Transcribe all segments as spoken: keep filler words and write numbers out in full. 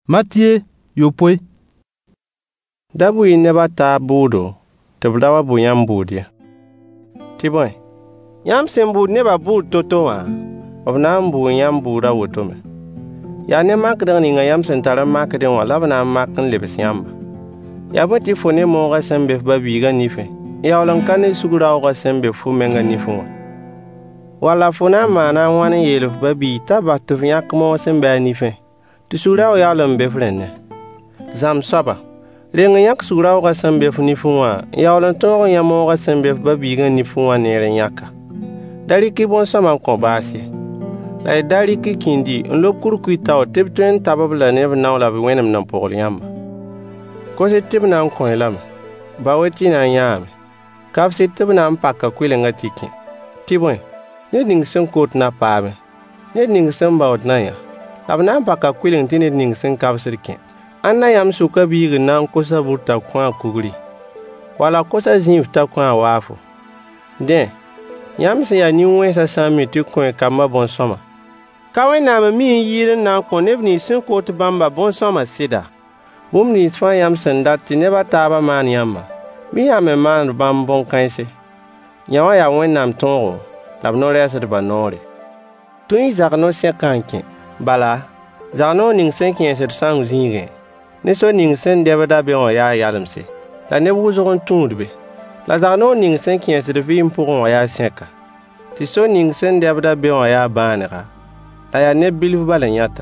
Matthieu yopoe. Dabu yi neba taa buudo, tɩ b da wa bʋ yãmb buud ye. Tɩ bõe, yãmb sẽn buud nebã buud to-to wã, b na n buud yãmb buud a woto me. Yaa ne makdg ninga yãmb sẽn tar n makdẽ wã la b na n mak n lebs yãmba. Yaa bõe tɩ fo ne moogã sẽn be f ba-biigã nifẽ, n yaool n ka ne sug-raoogã sẽn be fu mengã nifẽ wã. Walla fo na n maana n wãn n yeel f ba-bii t'a bas tɩ f yãk moog sẽn be a nifẽ, tɩ sug-raoog yaool n be f rẽnnẽ. Zãmb soaba, reng n yãk sug-raoogã sẽn be f nifẽ wã n yaool n tõog n yã moogã sẽn be f ba-biigã nifẽ wã neer n yãka. Da rɩk-y bõn-sõma n kõ baas ye. La y da rɩk-y kĩndi n lob kurkuy tao tɩ b tõe n tab b la neb nao la b wẽnem n pʋgl yãmba. Kos-y tɩ b na n kõ-y lame, bao tɩ y na n yãame. Kabs-y tɩ b na n paka kʋɩlengã tɩ kẽ. Tɩ bõe, ned ning sẽn kot na paame, ned ning sẽn baood na yã, la b na n paka kʋɩleng tɩ ned ning sẽn kabsd kẽ. Ãnna yãmb sʋka biig n na n kosa bur t'a kõ a kugri, wala kosa zĩif t'a kõ a waafo. Dẽ, yãmb sẽn yaa nin-wẽnsã sã n mi tɩ kõ kambã bõn-sõma, ka Wẽnnaam mi n yɩɩr n na n kõ neb nins sẽn kot bãmba bõn-sõma sɩda? Bũmb nins fãa yãmb sẽn dat tɩ nebã taabã maan yãmba, bɩ yãmb me maan bãmb bõn-kãense. Yã wã yaa Wẽnnaam tõogo, la b no-rɛɛsdbã noore. Tõe y zag no-sẽkã n kẽ, bala, zag noor ning sẽn kẽesd sãng zĩigẽ. Ne so ning sẽn dɛbda be wã yaa yalemse, la neb wʋsg n tũud be. La zag noor ning sẽn kẽesd vɩɩm pʋgẽ wã yaa sẽka. Tɩ so ning sẽn dɛbda be wã yaa bãanega, la yaa neb bilf bala yãta.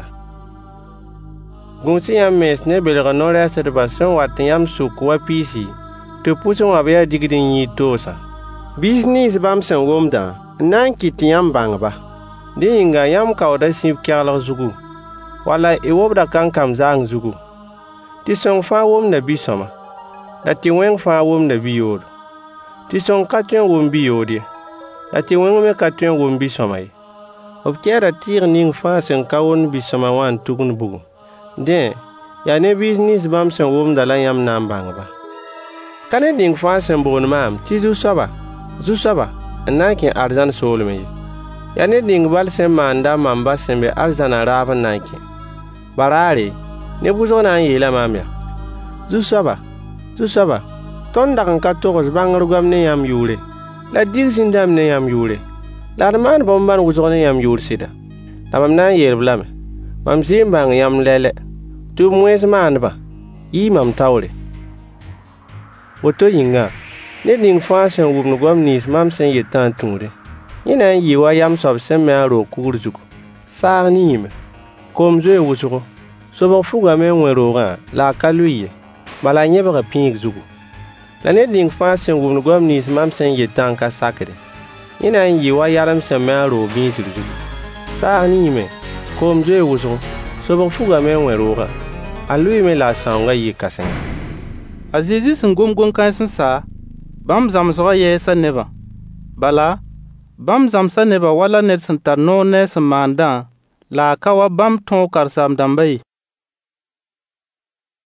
Gũus yãmb mens ne belg no-rɛɛsdbã sẽn wat yãmb sʋk wa piisi, tɩ pʋsẽ wã b yaa digd n yɩɩd toosã. Biis nins bãmb sẽn wʋmdã n na n kɩt tɩ yãmb bãng-ba. Dẽ yĩnga yãmb kaooda sĩb keglg zugu, wala y wobda kãn-kam zaang zugu. Tɩ sõng fãa wʋmda bi-sõma, la tɩ wẽng fãa wʋmda bi-yood. Tɩ sõng ka tõe n wʋm bi-yood ye, la tɩ wẽng me ka tõe n wʋm bi-sõma ye. B kɛɛda tɩɩg ning fãa sẽn ka wʋmd bi-sõma wã n tugn bugum. Dẽ, yaa ne biis nins bãmb sẽn wʋmda la yãmb na n bãng-ba. Ka ned ning fãa sẽn boond maam tɩ zu-soaba, zu-soaba n na n kẽ arzãn soolmẽ ye. Yaa ned ning bal sẽn maanda mamba sẽn be arzãnã raab n na n kẽ. Baraare, neb wʋsg na n yeela maam yaa: zu-soaba, zu-soaba, tõnd dag n ka togs bãngr goam ne yãmb yʋʋre, la dig zĩndame ne yãmb yʋʋre, la d maan bõn-bãn wʋsg ne yãmb yʋʋr sɩda. La mam na n yeel-b lame: mam zɩ n bãng yãmb lɛlɛ, tɩ b wẽns maandbã, yɩ mam taoore. Woto yĩnga, ned ning fãa sẽn wʋmd goam nins mam sẽn yetã n tũude, yẽ na n yɩ wa yam soab sẽn me a roog kugr zugu, saag niime, kom zoe wʋsgo, sobg fugame n wẽ roogã la a ka lʋɩ ye, bala a yẽbga pĩig zugu. La ned ning fãa sẽn wʋmd goam nins mam sẽn yetã n ka sakde, yẽ na n yɩ wa yalem sẽn me a roog bĩisg zugu, saag niime, kom zoe wʋsgo, sobg fugame n wẽ roogã, a lʋɩɩme la a sãoongã yɩ kãsenga. A Zezi sẽn gom gom-kãens n sa, bãmb zãmsgã yɛɛsa nebã. Bala, bãmb zãmsa nebã wala ned sẽn tar noor ne sẽn maandã, la a ka wa bãmb tõog karen-saam-dãmbã ye.